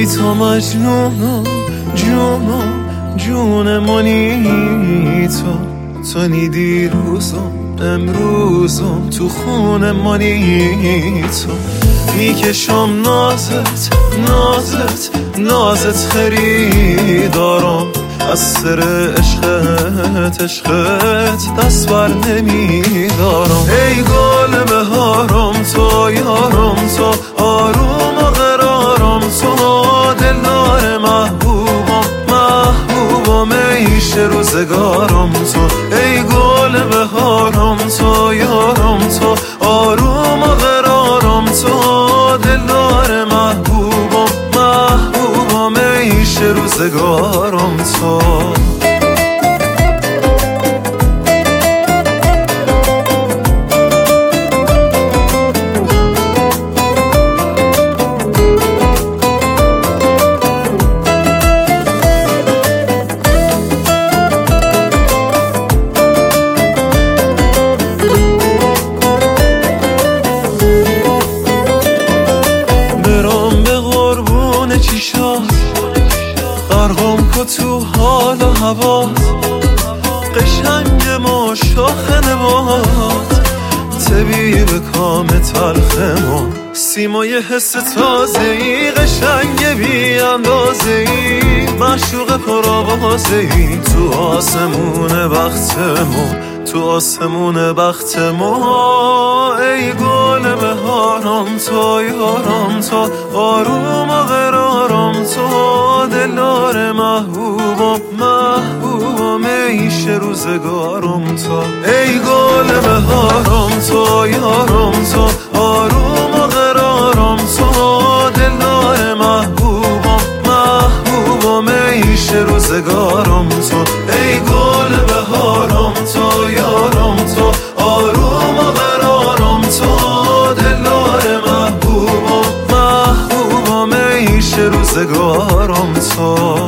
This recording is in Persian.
تو مجنونم جون منی تو نی دیروزم امروزم تو خون منی تو میکشم نازت خریدارم از سر عشقت دست بر نمیدارم ای گل بهارم تو یارم تو آروم و قرارم تو دلدار محبوبم عیش روزگارم تو ای گل بهارم تو یارم تو آروم و قرارم تو دلدار محبوبم عیش روزگارم تو غرقم که تو حال و هوات قشنگ ما شاخ نبات طبیب کام تلخ ما سیمای حس تازه‌ای قشنگ بی اندازه‌ای معشوق پرآوازه‌ای تو آسمون بخت ما ای گل بهارم تو یارم تو آروم و قرارم تو دلدار محبوبم عیش روزگارم تو ای گل بهارم تو یارم تو آروم و قرارم تو دلدار محبوبم عیش روزگارم تو ای گل بهارم تو یارم تو آروم و قرارم تو دلدار محبوبم عیش روزگارم تو